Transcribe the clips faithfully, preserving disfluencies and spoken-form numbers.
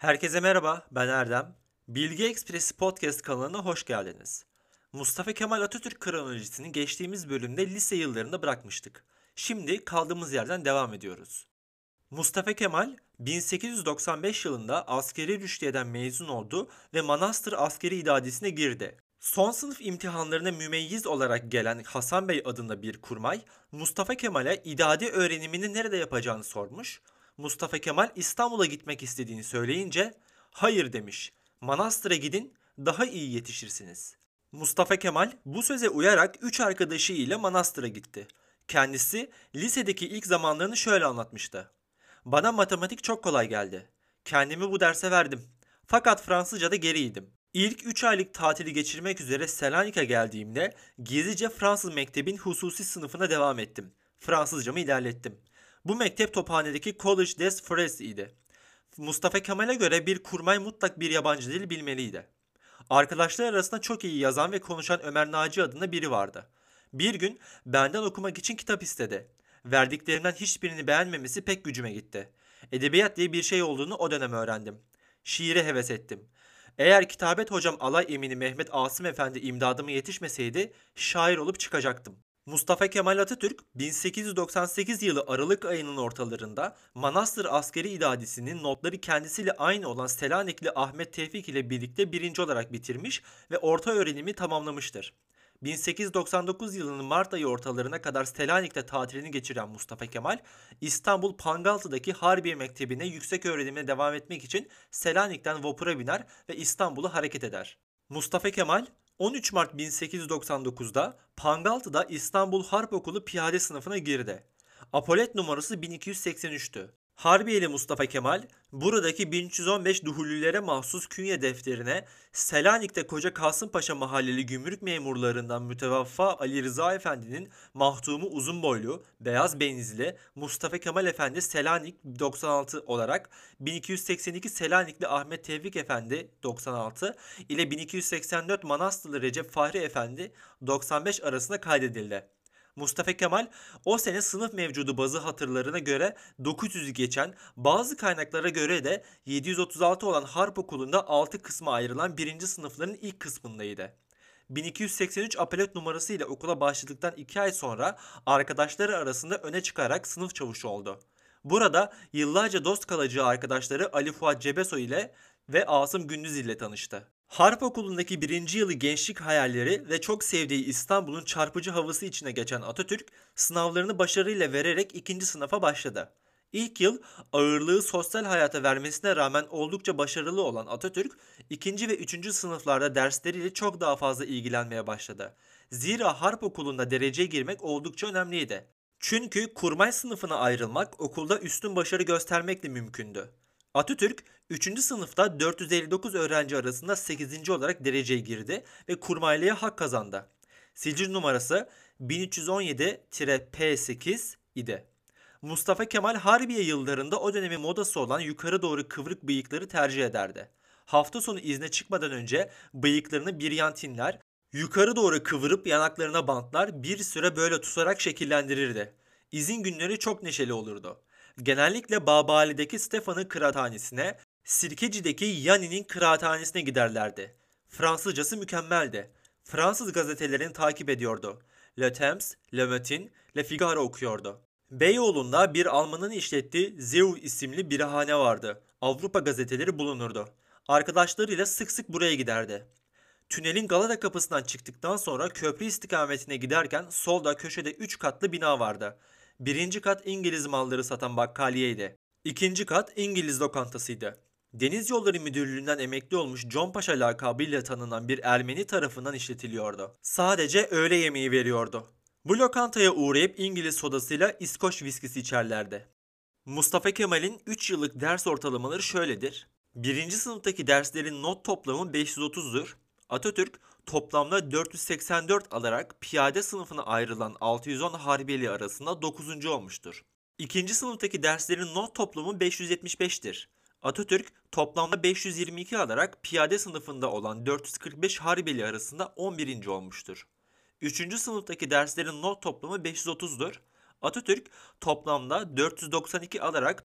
Herkese merhaba, ben Erdem. Bilgi Ekspresi Podcast kanalına hoş geldiniz. Mustafa Kemal Atatürk kronolojisini geçtiğimiz bölümde lise yıllarında bırakmıştık. Şimdi kaldığımız yerden devam ediyoruz. Mustafa Kemal bin sekiz yüz doksan beş yılında askeri rüştiyeden mezun oldu ve Manastır Askeri İdadisi'ne girdi. Son sınıf imtihanlarına mümeyyiz olarak gelen Hasan Bey adında bir kurmay, Mustafa Kemal'e idadi öğrenimini nerede yapacağını sormuş. Mustafa Kemal İstanbul'a gitmek istediğini söyleyince, hayır demiş, Manastır'a gidin daha iyi yetişirsiniz. Mustafa Kemal bu söze uyarak üç arkadaşı ile Manastır'a gitti. Kendisi lisedeki ilk zamanlarını şöyle anlatmıştı. Bana matematik çok kolay geldi. Kendimi bu derse verdim. Fakat Fransızca'da geriydim. İlk üç aylık tatili geçirmek üzere Selanik'e geldiğimde gizlice Fransız mektebin hususi sınıfına devam ettim. Fransızcamı ilerlettim. Bu mektep Tophane'deki Collège des Frères idi. Mustafa Kemal'e göre bir kurmay mutlak bir yabancı dil bilmeliydi. Arkadaşlar arasında çok iyi yazan ve konuşan Ömer Naci adında biri vardı. Bir gün benden okumak için kitap istedi. Verdiklerimden hiçbirini beğenmemesi pek gücüme gitti. Edebiyat diye bir şey olduğunu o dönem öğrendim. Şiire heves ettim. Eğer kitabet hocam alay emini Mehmet Asım Efendi imdadıma yetişmeseydi şair olup çıkacaktım. Mustafa Kemal Atatürk bin sekiz yüz doksan sekiz yılı Aralık ayının ortalarında Manastır Askeri İdadisi'nin notları kendisiyle aynı olan Selanikli Ahmet Tevfik ile birlikte birinci olarak bitirmiş ve orta öğrenimi tamamlamıştır. bin sekiz yüz doksan dokuz yılının Mart ayı ortalarına kadar Selanik'te tatilini geçiren Mustafa Kemal, İstanbul Pangaltı'daki Harbiye Mektebi'ne yüksek öğrenimine devam etmek için Selanik'ten vapura biner ve İstanbul'a hareket eder. Mustafa Kemal, on üç Mart bin sekiz yüz doksan dokuzda Pangaltı'da İstanbul Harp Okulu piyade sınıfına girdi. Apolet numarası bin iki yüz seksen üçtü. Harbiyeli Mustafa Kemal, buradaki bin üç yüz on beş Duhullülere mahsus künye defterine Selanik'te Koca Kasımpaşa mahalleli gümrük memurlarından mütevaffa Ali Rıza Efendi'nin mahtumu uzun boylu, beyaz benizli Mustafa Kemal Efendi Selanik doksan altı olarak bin iki yüz seksen iki Selanikli Ahmet Tevfik Efendi doksan altı ile bin iki yüz seksen dört Manastırlı Recep Fahri Efendi doksan beş arasında kaydedildi. Mustafa Kemal o sene sınıf mevcudu bazı hatırlarına göre dokuz yüzü geçen, bazı kaynaklara göre de yedi yüz otuz altı olan Harp Okulu'nda altı kısma ayrılan birinci sınıfların ilk kısmındaydı. bin iki yüz seksen üç apelet numarası ile okula başladıktan iki ay sonra arkadaşları arasında öne çıkarak sınıf çavuşu oldu. Burada yıllarca dost kalacağı arkadaşları Ali Fuat Cebesoy ile ve Asım Gündüz ile tanıştı. Harp Okulu'ndaki birinci yılı gençlik hayalleri ve çok sevdiği İstanbul'un çarpıcı havası içine geçen Atatürk, sınavlarını başarıyla vererek ikinci sınıfa başladı. İlk yıl ağırlığı sosyal hayata vermesine rağmen oldukça başarılı olan Atatürk, ikinci ve üçüncü sınıflarda dersleriyle çok daha fazla ilgilenmeye başladı. Zira Harp Okulu'nda dereceye girmek oldukça önemliydi. Çünkü kurmay sınıfına ayrılmak okulda üstün başarı göstermekle mümkündü. Atatürk üçüncü sınıfta dört yüz elli dokuz öğrenci arasında sekizinci olarak dereceye girdi ve kurmaylığa hak kazandı. Sicil numarası bin üç yüz on yedi P sekiz idi. Mustafa Kemal Harbiye yıllarında o dönemin modası olan yukarı doğru kıvrık bıyıkları tercih ederdi. Hafta sonu izne çıkmadan önce bıyıklarını biryantinler, yukarı doğru kıvırıp yanaklarına bantlar, bir süre böyle tutarak şekillendirirdi. İzin günleri çok neşeli olurdu. Genellikle Babali'deki Stefan'ın kıraathanesine, Sirkeci'deki Yanni'nin kıraathanesine giderlerdi. Fransızcası mükemmeldi. Fransız gazetelerini takip ediyordu. Le Temps, Le Matin, Le Figaro okuyordu. Beyoğlu'nda bir Almanın işlettiği Zeu isimli birahane vardı. Avrupa gazeteleri bulunurdu. Arkadaşlarıyla sık sık buraya giderdi. Tünelin Galata kapısından çıktıktan sonra köprü istikametine giderken solda köşede üç katlı bina vardı. Birinci kat İngiliz malları satan bakkaliyeydi. İkinci kat İngiliz lokantasıydı. Deniz Yolları Müdürlüğü'nden emekli olmuş John Paşa lakabıyla tanınan bir Ermeni tarafından işletiliyordu. Sadece öğle yemeği veriyordu. Bu lokantaya uğrayıp İngiliz sodasıyla İskoç viskisi içerlerdi. Mustafa Kemal'in üç yıllık ders ortalamaları şöyledir. Birinci sınıftaki derslerin not toplamı beş yüz otuzdur. Atatürk toplamda dört yüz seksen dört alarak piyade sınıfına ayrılan altı yüz on harbiyeli arasında dokuzuncu olmuştur. İkinci sınıftaki derslerin not toplamı beş yüz yetmiş beştir. Atatürk toplamda beş yüz yirmi iki alarak piyade sınıfında olan dört yüz kırk beş harbiyeli arasında on birinci olmuştur. Üçüncü sınıftaki derslerin not toplamı beş yüz otuzdur. Atatürk toplamda dört yüz doksan iki alarak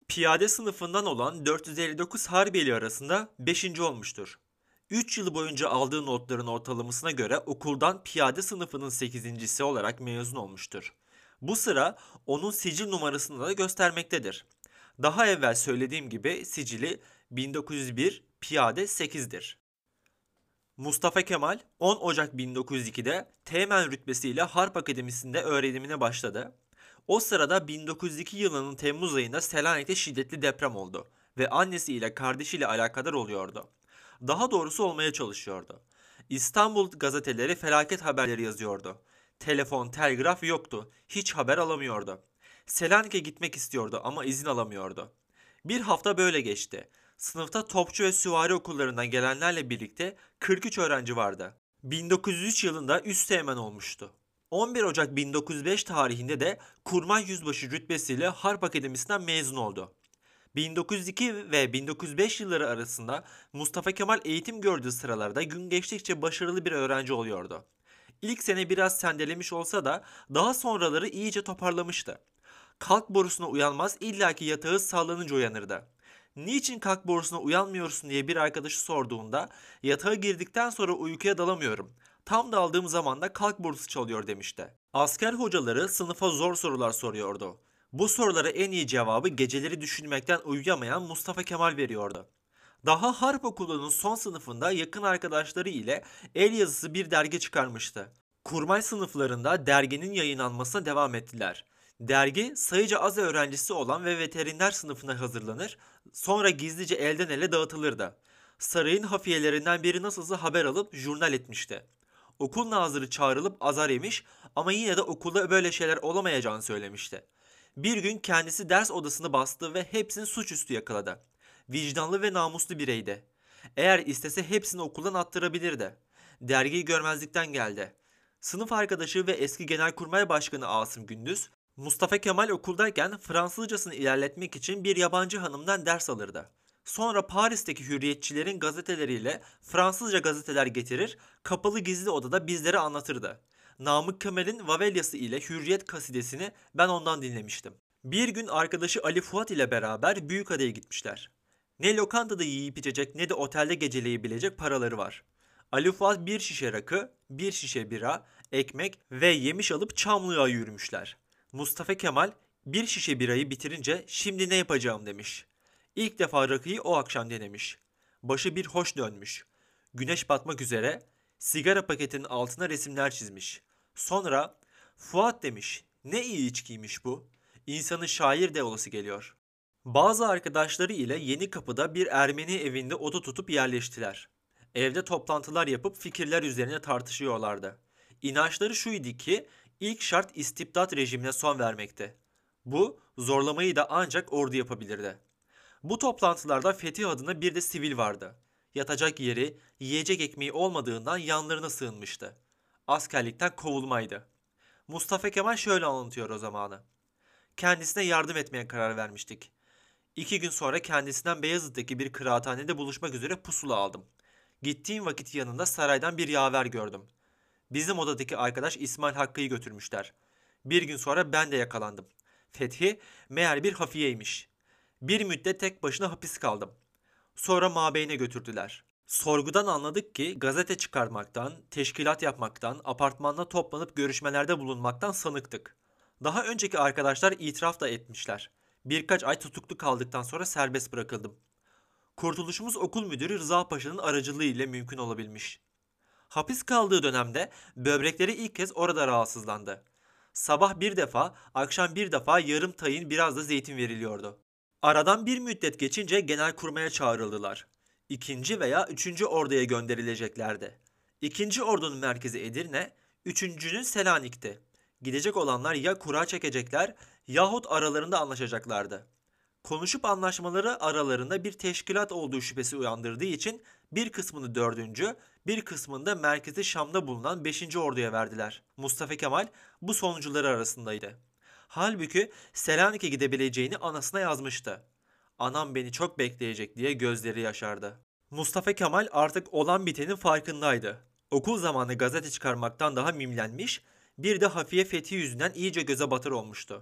Piyade sınıfından olan dört yüz elli dokuz Harbiyeli arasında beşinci olmuştur. üç yıl boyunca aldığı notların ortalamasına göre okuldan piyade sınıfının sekizincisi olarak mezun olmuştur. Bu sıra onun sicil numarasını da göstermektedir. Daha evvel söylediğim gibi sicili bin dokuz yüz bir piyade sekizdir. Mustafa Kemal on Ocak bin dokuz yüz ikide Teğmen rütbesiyle Harp Akademisi'nde öğrenimine başladı. O sırada bin dokuz yüz iki yılının Temmuz ayında Selanik'te şiddetli deprem oldu ve annesiyle kardeşiyle alakadar oluyordu. Daha doğrusu olmaya çalışıyordu. İstanbul gazeteleri felaket haberleri yazıyordu. Telefon, telgraf yoktu. Hiç haber alamıyordu. Selanik'e gitmek istiyordu ama izin alamıyordu. Bir hafta böyle geçti. Sınıfta topçu ve süvari okullarından gelenlerle birlikte kırk üç öğrenci vardı. bin dokuz yüz üç yılında üsteğmen olmuştu. on bir Ocak bin dokuz yüz beş tarihinde de Kurmay Yüzbaşı rütbesiyle Harp Akademisi'nden mezun oldu. bin dokuz yüz iki ve bin dokuz yüz beş yılları arasında Mustafa Kemal eğitim gördüğü sıralarda gün geçtikçe başarılı bir öğrenci oluyordu. İlk sene biraz sendelemiş olsa da daha sonraları iyice toparlamıştı. Kalk borusuna uyanmaz, illaki yatağı sallanınca uyanırdı. Niçin kalk borusuna uyanmıyorsun diye bir arkadaşı sorduğunda yatağa girdikten sonra uykuya dalamıyorum. Tam daldığım zaman da kalk borusu çalıyor demişti. Asker hocaları sınıfa zor sorular soruyordu. Bu sorulara en iyi cevabı geceleri düşünmekten uyuyamayan Mustafa Kemal veriyordu. Daha harp okulunun son sınıfında yakın arkadaşları ile el yazısı bir dergi çıkarmıştı. Kurmay sınıflarında derginin yayınlanmasına devam ettiler. Dergi sayıca az öğrencisi olan ve veteriner sınıfına hazırlanır, sonra gizlice elden ele dağıtılırdı. Sarayın hafiyelerinden biri nasılsa haber alıp jurnal etmişti. Okul nazırı çağrılıp azar yemiş ama yine de okulda böyle şeyler olamayacağını söylemişti. Bir gün kendisi ders odasını bastı ve hepsini suçüstü yakaladı. Vicdanlı ve namuslu bireydi. Eğer istese hepsini okuldan attırabilirdi. Dergiyi görmezlikten geldi. Sınıf arkadaşı ve eski Genelkurmay Başkanı Asım Gündüz, Mustafa Kemal okuldayken Fransızcasını ilerletmek için bir yabancı hanımdan ders alırdı. Sonra Paris'teki hürriyetçilerin gazeteleriyle Fransızca gazeteler getirir, kapalı gizli odada bizlere anlatırdı. Namık Kemal'in Vavelyası ile Hürriyet kasidesini ben ondan dinlemiştim. Bir gün arkadaşı Ali Fuat ile beraber Büyükada'ya gitmişler. Ne lokantada yiyip içecek ne de otelde geceleyebilecek paraları var. Ali Fuat bir şişe rakı, bir şişe bira, ekmek ve yemiş alıp Çamlı'ya yürümüşler. Mustafa Kemal bir şişe birayı bitirince şimdi ne yapacağım demiş. İlk defa rakıyı o akşam denemiş. Başı bir hoş dönmüş. Güneş batmak üzere sigara paketinin altına resimler çizmiş. Sonra Fuat demiş, ne iyi içkiymiş bu. İnsanın şair de olası geliyor. Bazı arkadaşları ile Yeni Kapı'da bir Ermeni evinde oda tutup yerleştiler. Evde toplantılar yapıp fikirler üzerine tartışıyorlardı. İnançları şuydu ki ilk şart istibdat rejimine son vermekti. Bu zorlamayı da ancak ordu yapabilirdi. Bu toplantılarda Fethi adına bir de sivil vardı. Yatacak yeri, yiyecek ekmeği olmadığından yanlarına sığınmıştı. Askerlikten kovulmaydı. Mustafa Kemal şöyle anlatıyor o zamanı. Kendisine yardım etmeye karar vermiştik. İki gün sonra kendisinden Beyazıt'taki bir kıraathanede buluşmak üzere pusula aldım. Gittiğim vakit yanında saraydan bir yaver gördüm. Bizim odadaki arkadaş İsmail Hakkı'yı götürmüşler. Bir gün sonra ben de yakalandım. Fethi meğer bir hafiyeymiş. Bir müddet tek başına hapis kaldım. Sonra mabeyine götürdüler. Sorgudan anladık ki gazete çıkarmaktan, teşkilat yapmaktan, apartmanda toplanıp görüşmelerde bulunmaktan sanıktık. Daha önceki arkadaşlar itiraf da etmişler. Birkaç ay tutuklu kaldıktan sonra serbest bırakıldım. Kurtuluşumuz okul müdürü Rıza Paşa'nın aracılığı ile mümkün olabilmiş. Hapis kaldığı dönemde böbrekleri ilk kez orada rahatsızlandı. Sabah bir defa, akşam bir defa yarım tayin biraz da zeytin veriliyordu. Aradan bir müddet geçince genelkurmaya çağrıldılar. İkinci veya üçüncü orduya gönderileceklerdi. İkinci ordunun merkezi Edirne, üçüncünün Selanik'ti. Gidecek olanlar ya kura çekecekler yahut aralarında anlaşacaklardı. Konuşup anlaşmaları aralarında bir teşkilat olduğu şüphesi uyandırdığı için bir kısmını dördüncü, bir kısmını da merkezi Şam'da bulunan beşinci orduya verdiler. Mustafa Kemal bu sonuncuları arasındaydı. Halbuki Selanik'e gidebileceğini anasına yazmıştı. Anam beni çok bekleyecek diye gözleri yaşardı. Mustafa Kemal artık olan bitenin farkındaydı. Okul zamanı gazete çıkarmaktan daha mimlenmiş, bir de Hafiye Fethi yüzünden iyice göze batır olmuştu.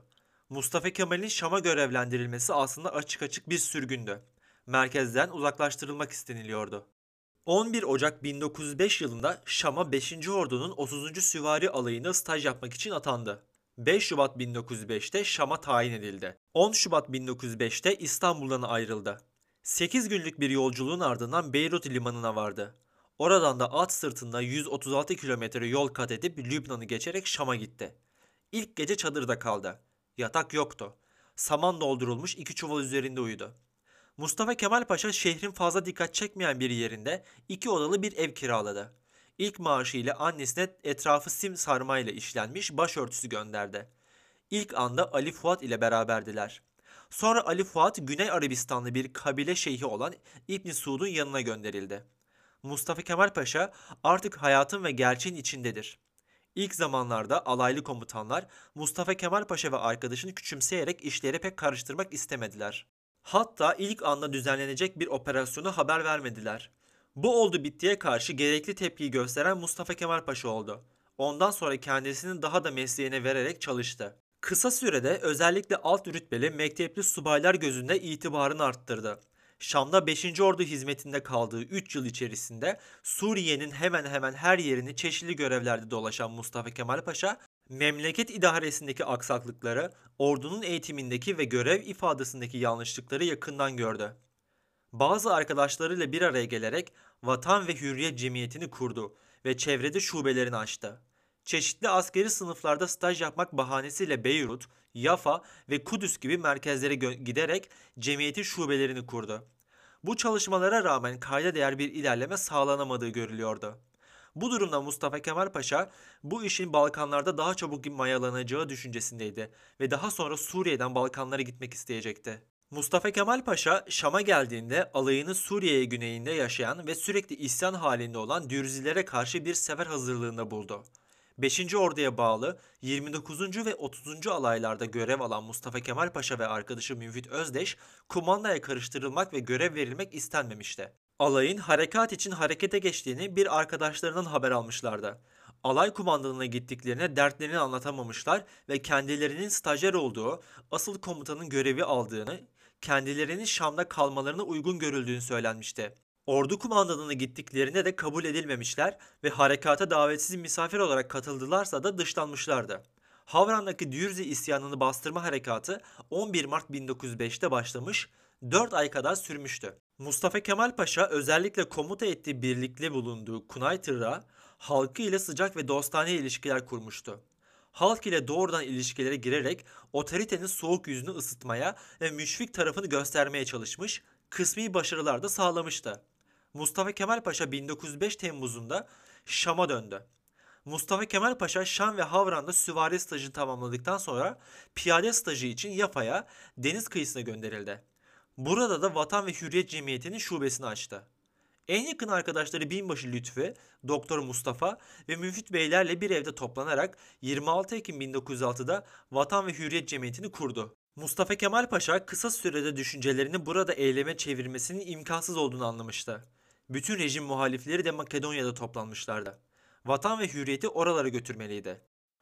Mustafa Kemal'in Şam'a görevlendirilmesi aslında açık açık bir sürgündü. Merkezden uzaklaştırılmak isteniliyordu. on bir Ocak bin dokuz yüz beş yılında Şam'a beşinci Ordu'nun otuzuncu Süvari Alayı'nda staj yapmak için atandı. beş Şubat bin dokuz yüz beşte Şam'a tayin edildi. on Şubat bin dokuz yüz beşte İstanbul'dan ayrıldı. sekiz günlük bir yolculuğun ardından Beyrut limanına vardı. Oradan da at sırtında yüz otuz altı kilometre yol kat edip Lübnan'ı geçerek Şam'a gitti. İlk gece çadırda kaldı. Yatak yoktu. Saman doldurulmuş iki çuval üzerinde uyudu. Mustafa Kemal Paşa şehrin fazla dikkat çekmeyen bir yerinde iki odalı bir ev kiraladı. İlk maaşı ile annesine etrafı sim sarmayla işlenmiş başörtüsü gönderdi. İlk anda Ali Fuat ile beraberdiler. Sonra Ali Fuat Güney Arabistanlı bir kabile şeyhi olan İbn Suud'un yanına gönderildi. Mustafa Kemal Paşa artık hayatın ve gerçeğin içindedir. İlk zamanlarda alaylı komutanlar Mustafa Kemal Paşa ve arkadaşını küçümseyerek işleri pek karıştırmak istemediler. Hatta ilk anda düzenlenecek bir operasyonu haber vermediler. Bu oldu bittiye karşı gerekli tepkiyi gösteren Mustafa Kemal Paşa oldu. Ondan sonra kendisini daha da mesleğine vererek çalıştı. Kısa sürede özellikle alt rütbeli mektepli subaylar gözünde itibarını arttırdı. Şam'da beşinci Ordu hizmetinde kaldığı üç yıl içerisinde Suriye'nin hemen hemen her yerini çeşitli görevlerde dolaşan Mustafa Kemal Paşa, memleket idaresindeki aksaklıkları, ordunun eğitimindeki ve görev ifadesindeki yanlışlıkları yakından gördü. Bazı arkadaşlarıyla bir araya gelerek Vatan ve Hürriyet Cemiyeti'ni kurdu ve çevrede şubelerini açtı. Çeşitli askeri sınıflarda staj yapmak bahanesiyle Beyrut, Yafa ve Kudüs gibi merkezlere gö- giderek cemiyetin şubelerini kurdu. Bu çalışmalara rağmen kayda değer bir ilerleme sağlanamadığı görülüyordu. Bu durumda Mustafa Kemal Paşa bu işin Balkanlarda daha çabuk mayalanacağı düşüncesindeydi ve daha sonra Suriye'den Balkanlara gitmek isteyecekti. Mustafa Kemal Paşa Şam'a geldiğinde alayını Suriye güneyinde yaşayan ve sürekli isyan halinde olan Dürzilere karşı bir sefer hazırlığında buldu. beşinci Ordu'ya bağlı yirmi dokuzuncu ve otuzuncu alaylarda görev alan Mustafa Kemal Paşa ve arkadaşı Müfit Özdeş, kumandaya karıştırılmak ve görev verilmek istenmemişti. Alayın harekat için harekete geçtiğini bir arkadaşlarından haber almışlardı. Alay kumandanına gittiklerine dertlerini anlatamamışlar ve kendilerinin stajyer olduğu, asıl komutanın görevi aldığını, kendilerinin Şam'da kalmalarına uygun görüldüğünü söylenmişti. Ordu kumandanına gittiklerinde de kabul edilmemişler ve harekata davetsiz misafir olarak katıldılarsa da dışlanmışlardı. Havran'daki Dürzi isyanını bastırma harekatı on bir Mart bin dokuz yüz beşte başlamış, dört ay kadar sürmüştü. Mustafa Kemal Paşa özellikle komuta ettiği birlikte bulunduğu Kunaytır'a halkı ile sıcak ve dostane ilişkiler kurmuştu. Halk ile doğrudan ilişkilere girerek otoritenin soğuk yüzünü ısıtmaya ve müşfik tarafını göstermeye çalışmış, kısmi başarılar da sağlamıştı. Mustafa Kemal Paşa bin dokuz yüz beş Temmuz'unda Şam'a döndü. Mustafa Kemal Paşa Şam ve Havran'da süvari stajını tamamladıktan sonra piyade stajı için Yafa'ya, deniz kıyısına gönderildi. Burada da Vatan ve Hürriyet Cemiyeti'nin şubesini açtı. En yakın arkadaşları Binbaşı Lütfü, Doktor Mustafa ve Müfit Beylerle bir evde toplanarak yirmi altı Ekim bin dokuz yüz altıda Vatan ve Hürriyet Cemiyeti'ni kurdu. Mustafa Kemal Paşa kısa sürede düşüncelerini burada eyleme çevirmesinin imkansız olduğunu anlamıştı. Bütün rejim muhalifleri de Makedonya'da toplanmışlardı. Vatan ve Hürriyet'i oralara götürmeliydi.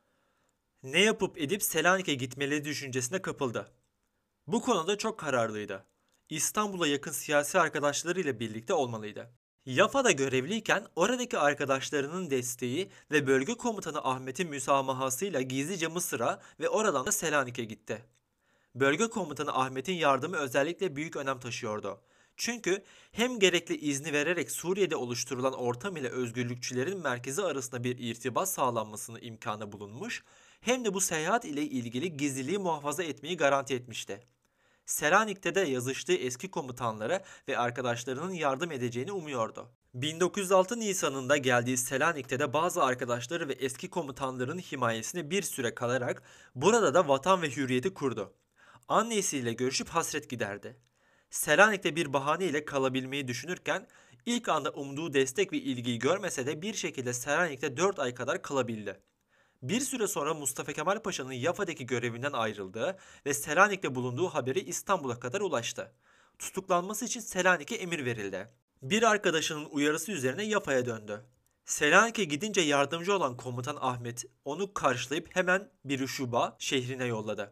Ne yapıp edip Selanik'e gitmeleri düşüncesine kapıldı. Bu konuda çok kararlıydı. İstanbul'a yakın siyasi arkadaşlarıyla birlikte olmalıydı. Yafa'da görevliyken oradaki arkadaşlarının desteği ve bölge komutanı Ahmet'in müsamahasıyla gizlice Mısır'a ve oradan da Selanik'e gitti. Bölge komutanı Ahmet'in yardımı özellikle büyük önem taşıyordu. Çünkü hem gerekli izni vererek Suriye'de oluşturulan ortam ile özgürlükçülerin merkezi arasında bir irtibat sağlanmasını imkanı bulunmuş, hem de bu seyahat ile ilgili gizliliği muhafaza etmeyi garanti etmişti. Selanik'te de yazıştığı eski komutanlara ve arkadaşlarının yardım edeceğini umuyordu. bin dokuz yüz altı Nisan'ında geldiği Selanik'te de bazı arkadaşları ve eski komutanların himayesine bir süre kalarak burada da Vatan ve Hürriyet'i kurdu. Annesiyle görüşüp hasret giderdi. Selanik'te bir bahaneyle kalabilmeyi düşünürken ilk anda umduğu destek ve ilgiyi görmese de bir şekilde Selanik'te dört ay kadar kalabildi. Bir süre sonra Mustafa Kemal Paşa'nın Yafa'daki görevinden ayrıldığı ve Selanik'te bulunduğu haberi İstanbul'a kadar ulaştı. Tutuklanması için Selanik'e emir verildi. Bir arkadaşının uyarısı üzerine Yafa'ya döndü. Selanik'e gidince yardımcı olan komutan Ahmet onu karşılayıp hemen Birüşuba şehrine yolladı.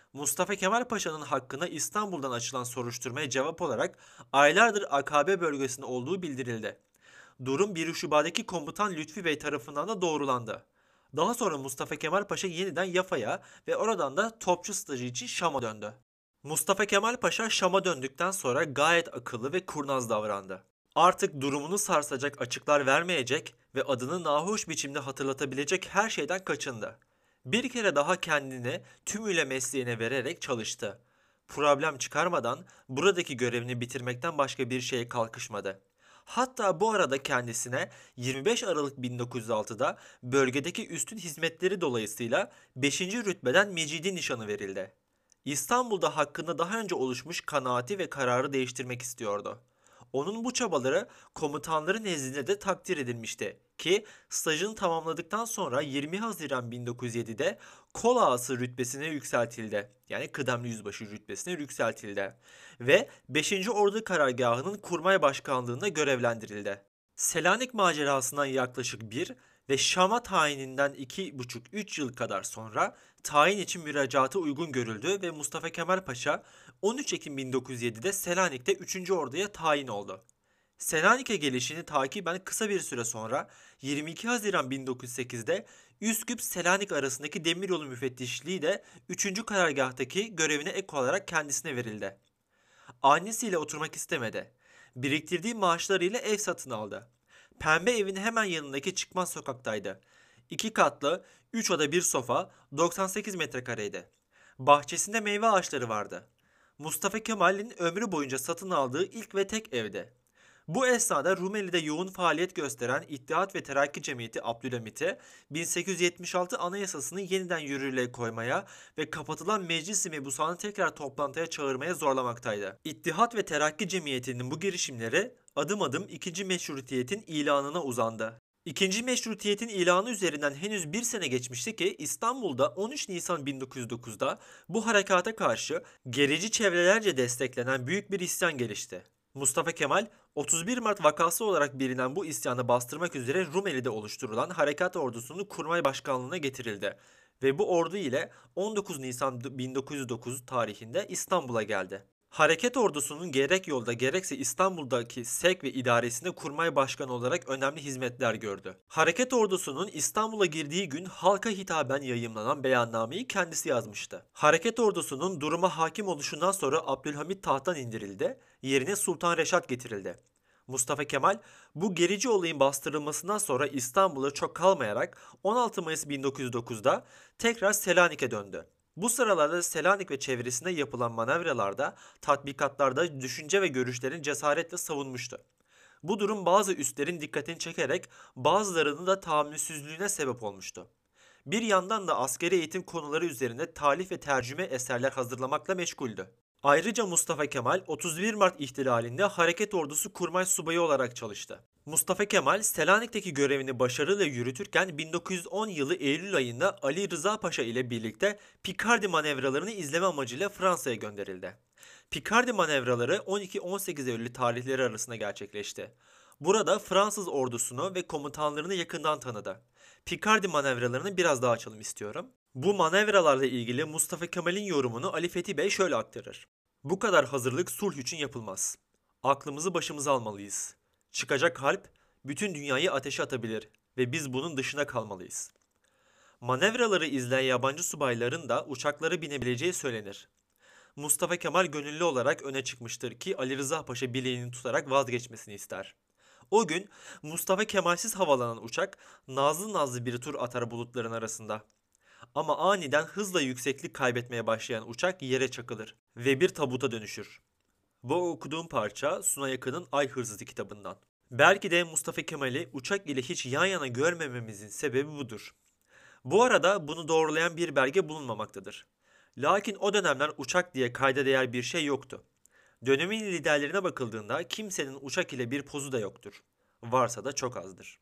Mustafa Kemal Paşa'nın hakkında İstanbul'dan açılan soruşturmaya cevap olarak aylardır Akabe bölgesinde olduğu bildirildi. Durum bir Şubat'taki komutan Lütfi Bey tarafından da doğrulandı. Daha sonra Mustafa Kemal Paşa yeniden Yafa'ya ve oradan da topçu stajı için Şam'a döndü. Mustafa Kemal Paşa Şam'a döndükten sonra gayet akıllı ve kurnaz davrandı. Artık durumunu sarsacak açıklar vermeyecek ve adını nahoş biçimde hatırlatabilecek her şeyden kaçındı. Bir kere daha kendini tümüyle mesleğine vererek çalıştı. Problem çıkarmadan buradaki görevini bitirmekten başka bir şeye kalkışmadı. Hatta bu arada kendisine yirmi beş Aralık bin dokuz yüz altıda bölgedeki üstün hizmetleri dolayısıyla beşinci rütbeden Mecidi nişanı verildi. İstanbul'da hakkında daha önce oluşmuş kanaati ve kararı değiştirmek istiyordu. Onun bu çabaları komutanların nezdinde de takdir edilmişti ki stajını tamamladıktan sonra yirmi Haziran bin dokuz yüz yedide kol ağası rütbesine yükseltildi. Yani kıdemli yüzbaşı rütbesine yükseltildi ve beşinci. Ordu Karargahı'nın kurmay başkanlığında görevlendirildi. Selanik macerasından yaklaşık bir ve Şam'a tayininden iki buçuk üç yıl kadar sonra tayin için müracaatı uygun görüldü ve Mustafa Kemal Paşa on üç Ekim bin dokuz yüz yedide Selanik'te üçüncü. Ordu'ya tayin oldu. Selanik'e gelişini takiben kısa bir süre sonra yirmi iki Haziran bin dokuz yüz sekizde Üsküp-Selanik arasındaki demiryolu müfettişliği de üçüncü. Karargahtaki görevine ek olarak kendisine verildi. Annesiyle oturmak istemedi. Biriktirdiği maaşlarıyla ev satın aldı. Pembe evin hemen yanındaki çıkmaz sokaktaydı. İki katlı, üç oda bir sofa, doksan sekiz metrekareydi. Bahçesinde meyve ağaçları vardı. Mustafa Kemal'in ömrü boyunca satın aldığı ilk ve tek evdi. Bu esnada Rumeli'de yoğun faaliyet gösteren İttihat ve Terakki Cemiyeti Abdülhamit'e bin sekiz yüz yetmiş altı Anayasasını yeniden yürürlüğe koymaya ve kapatılan Meclis-i Mebusan'ı tekrar toplantıya çağırmaya zorlamaktaydı. İttihat ve Terakki Cemiyeti'nin bu girişimleri adım adım ikinci Meşrutiyet'in ilanına uzandı. İkinci Meşrutiyet'in ilanı üzerinden henüz bir sene geçmişti ki İstanbul'da on üç Nisan bin dokuz yüz dokuzda bu harekata karşı gerici çevrelerce desteklenen büyük bir isyan gelişti. Mustafa Kemal, otuz bir Mart vakası olarak bilinen bu isyanı bastırmak üzere Rumeli'de oluşturulan harekat ordusunu kurmay başkanlığına getirildi ve bu ordu ile on dokuz Nisan bin dokuz yüz dokuz tarihinde İstanbul'a geldi. Hareket ordusunun gerek yolda gerekse İstanbul'daki sevk ve idaresinde kurmay başkanı olarak önemli hizmetler gördü. Hareket ordusunun İstanbul'a girdiği gün halka hitaben yayımlanan beyannameyi kendisi yazmıştı. Hareket ordusunun duruma hakim oluşundan sonra Abdülhamit tahttan indirildi, yerine Sultan Reşat getirildi. Mustafa Kemal bu gerici olayın bastırılmasından sonra İstanbul'a çok kalmayarak on altı Mayıs bin dokuz yüz dokuzda tekrar Selanik'e döndü. Bu sıralarda Selanik ve çevresinde yapılan manevralarda, tatbikatlarda düşünce ve görüşlerini cesaretle savunmuştu. Bu durum bazı üstlerin dikkatini çekerek bazılarının da tahammülsüzlüğüne sebep olmuştu. Bir yandan da askeri eğitim konuları üzerinde talif ve tercüme eserler hazırlamakla meşguldü. Ayrıca Mustafa Kemal otuz bir Mart ihtilalinde Hareket Ordusu Kurmay Subayı olarak çalıştı. Mustafa Kemal Selanik'teki görevini başarıyla yürütürken bin dokuz yüz on yılı Eylül ayında Ali Rıza Paşa ile birlikte Picardy manevralarını izleme amacıyla Fransa'ya gönderildi. Picardy manevraları on iki on sekiz Eylül tarihleri arasında gerçekleşti. Burada Fransız ordusunu ve komutanlarını yakından tanıdı. Picardy manevralarını biraz daha açalım istiyorum. Bu manevralarla ilgili Mustafa Kemal'in yorumunu Ali Fethi Bey şöyle aktarır. Bu kadar hazırlık sulh için yapılmaz. Aklımızı başımıza almalıyız. Çıkacak harp bütün dünyayı ateşe atabilir ve biz bunun dışına kalmalıyız. Manevraları izleyen yabancı subayların da uçaklara binebileceği söylenir. Mustafa Kemal gönüllü olarak öne çıkmıştır ki Ali Rıza Paşa bileğini tutarak vazgeçmesini ister. O gün Mustafa Kemal'siz havalanan uçak nazlı nazlı bir tur atar bulutların arasında. Ama aniden hızla yükseklik kaybetmeye başlayan uçak yere çakılır ve bir tabuta dönüşür. Bu okuduğum parça Suna Yakın'ın Ay Hırsızı kitabından. Belki de Mustafa Kemal'i uçak ile hiç yan yana görmememizin sebebi budur. Bu arada bunu doğrulayan bir belge bulunmamaktadır. Lakin o dönemler uçak diye kayda değer bir şey yoktu. Dönemin liderlerine bakıldığında kimsenin uçak ile bir pozu da yoktur. Varsa da çok azdır.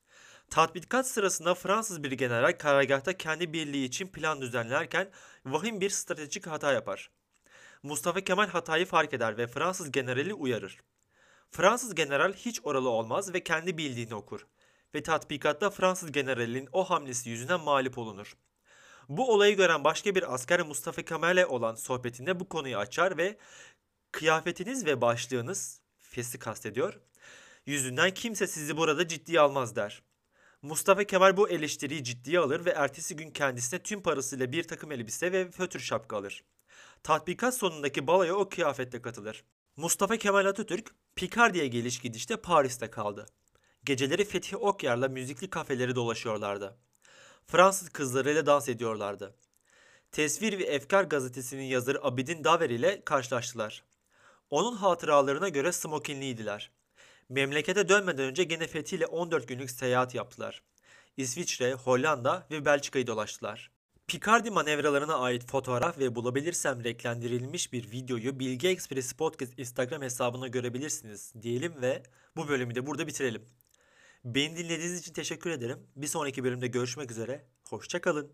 Tatbikat sırasında Fransız bir general karargahta kendi birliği için plan düzenlerken vahim bir stratejik hata yapar. Mustafa Kemal hatayı fark eder ve Fransız generali uyarır. Fransız general hiç oralı olmaz ve kendi bildiğini okur ve tatbikatta Fransız generalinin o hamlesi yüzünden mağlup olunur. Bu olayı gören başka bir asker Mustafa Kemal'le olan sohbetinde bu konuyu açar ve kıyafetiniz ve başlığınız, fesi kastediyor, yüzünden kimse sizi burada ciddiye almaz der. Mustafa Kemal bu eleştiriyi ciddiye alır ve ertesi gün kendisine tüm parasıyla bir takım elbise ve fötr şapka alır. Tatbikat sonundaki baloya o kıyafetle katılır. Mustafa Kemal Atatürk, Picardy'ye geliş gidişte Paris'te kaldı. Geceleri Fethi Okyar'la müzikli kafeleri dolaşıyorlardı. Fransız kızlarıyla dans ediyorlardı. Tesvir ve Efkar gazetesinin yazarı Abidin Daver ile karşılaştılar. Onun hatıralarına göre smokinliydiler. Memlekete dönmeden önce gene Fethi ile on dört günlük seyahat yaptılar. İsviçre, Hollanda ve Belçika'yı dolaştılar. Picardy manevralarına ait fotoğraf ve bulabilirsem renklendirilmiş bir videoyu Bilgi Ekspresi Podcast Instagram hesabına görebilirsiniz diyelim ve bu bölümü de burada bitirelim. Beni dinlediğiniz için teşekkür ederim. Bir sonraki bölümde görüşmek üzere. Hoşça kalın.